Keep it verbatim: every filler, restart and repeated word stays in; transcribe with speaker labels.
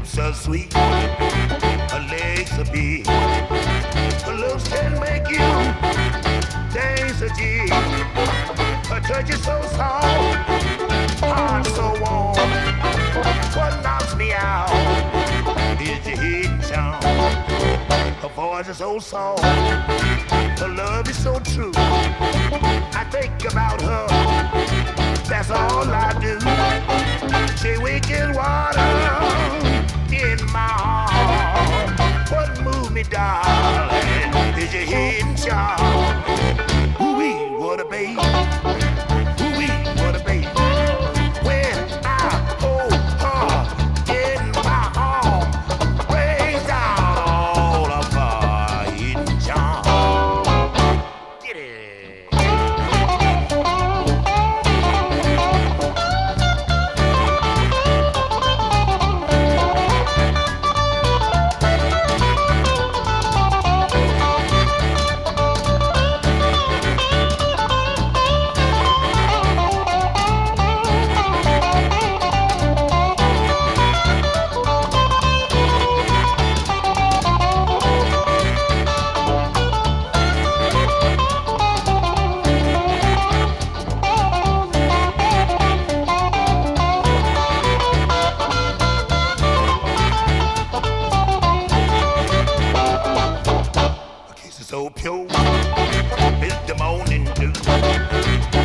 Speaker 1: lips are sweet, her legs are big, her looks can make you dance a jig. Her touch is so soft, heart so warm. What knocks me out is your hidden charm. Her voice is so soft, her love is so true. I think about her, that's all I do. She wicked water in my heart. What moved me, darling, is your hidden charm. Ooh-wee, what a baby. Ooh-wee, what a baby. When I hold her in my arms, brings out all of her hidden charm. Get it. So pure, it's the morning dew.